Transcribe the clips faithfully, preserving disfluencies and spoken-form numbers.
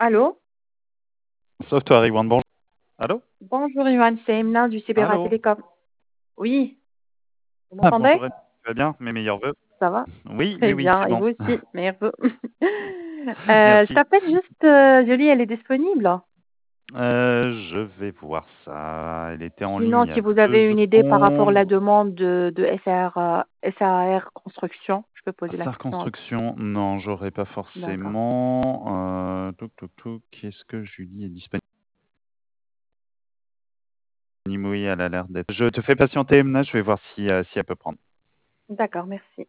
Allô? Software One, bonjour. Allô? Bonjour Ivan, c'est Emna du Cyber Allô? Télécom. Oui, vous Ah, m'entendez? bonjour, Emma. Tu vas bien? Mes meilleurs vœux. Ça va? Oui, oui, Très oui, bien, c'est et bon. vous aussi, meilleur vœu. Euh, je Merci. t'appelle juste, euh, Jolie, elle est disponible. Euh, je vais voir ça. Elle était en ligne Sinon, il y si a vous avez deux une idée par rapport à secondes. la demande de, de S A R, euh, S A R Construction, je peux poser la Star question. Construction, non, j'aurais pas D'accord. forcément. Euh, touc, touc, touc. Est-ce que Julie est disponible? Oui, elle a l'air d'être. Je te fais patienter, Emna. Je vais voir si, euh, si elle peut prendre. D'accord, merci.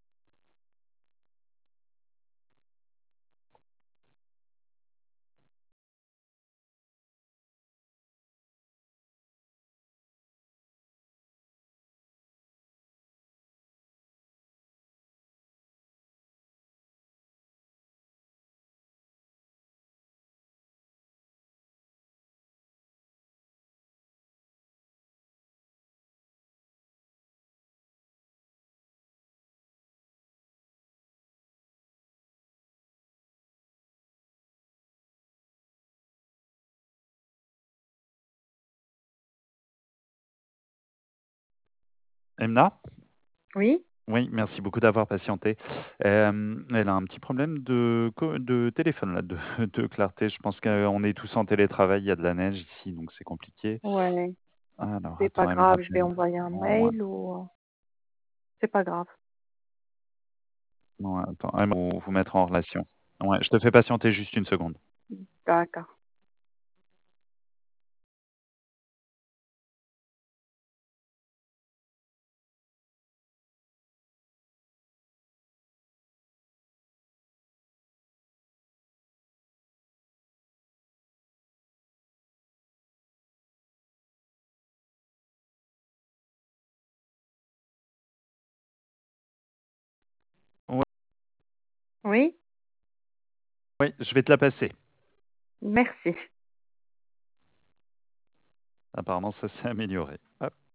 Emna? Oui? Oui, merci beaucoup d'avoir patienté. Hem, elle a un petit problème de co de téléphone là, de de clarté. Je pense qu'on est tous en télétravail, il y a de la neige ici, donc c'est compliqué. Ouais, Alors c'est pas attends, elle me grave, je vais rappelle. envoyer un Ouais, mail ou... euh, C'est pas grave. ouais, attends, elle va vous vous mettre en relation. Ouais, je te fais patienter juste une seconde. D'accord. Ouais, Oui? ouais, je vais te la passer. Merci. Apparemment, ça s'est amélioré. Hop.